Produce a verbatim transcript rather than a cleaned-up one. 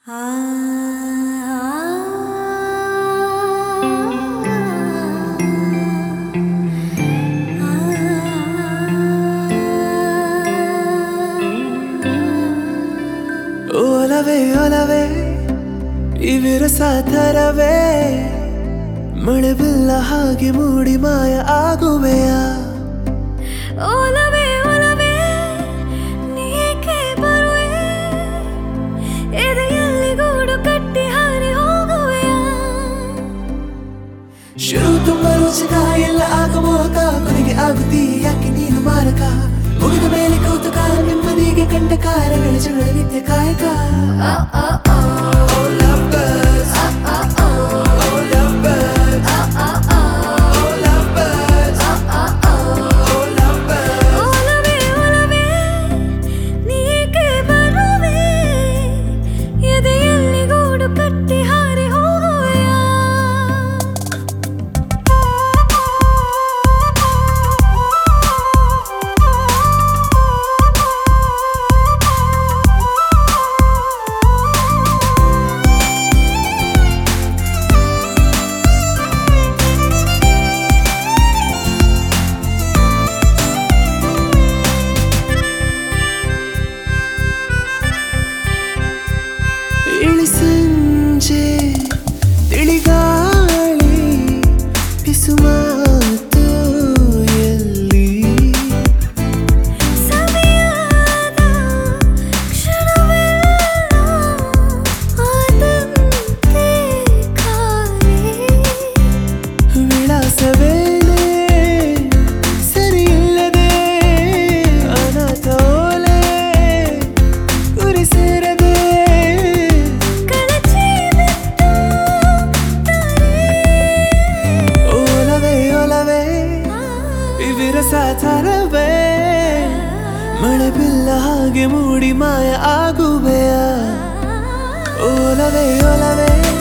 ಒಲವೇ ಒಲವೇ ಈ ವಿರಸ ತರವೇ ಮಳೆ ಬಿಲ್ಲ ಹಾಗೆ ಮೂಡಿ ಮಾಯ ಆಗುವೆಯ. ಒಲವೇ ಒಲವೇ ನೀಕೆ ಬರುವೆ ಎದೆಯಲ್ಲಿ ಗೂಡು ಕಟ್ಟಿ ಹಾರಿ ಹೋಗುವೆಯ. ಶುರು ತುಂಬ ರೋಚಕ ಎಲ್ಲ ಆಗಮೋಹಕ ಕೊನೆಗೆ ಆಗುತ್ತೀ ಯಾಕೆ ನೀನು ಮಾರಕ. ಮುಗಿದ ಮೇಲೆ ಕೌತುಕ ನೆಮ್ಮದಿಗೆ ಕಂಡ ಕಾರಗಳ ಜಗಳ ನಿತ್ಯ ಕಾಯಕ. ಸಂಜೆ ತಿಳಿಗಾಳಿ ಪಿಸುಮಾತು ಎಲ್ಲಿ ಸವಿಯಾದ ಕ್ಷಣವೆಲ್ಲ ಆದಂತೆ ಖಾಲಿ ವಿಳಾಸವೇಳೆ ಸರಿಯಿಲ್ಲದೆ ಅನಾಥೋಲೆ ಗುರಿ ಸೇರದೆ ವಿರಸ ತರವೇ ಮಳೆ ಬಿಲ್ಲ ಹಾಗೆ ಮೂಡಿ ಮಾಯ ಆಗುವೆಯ. ಒಲವೇ ಒಲವೇ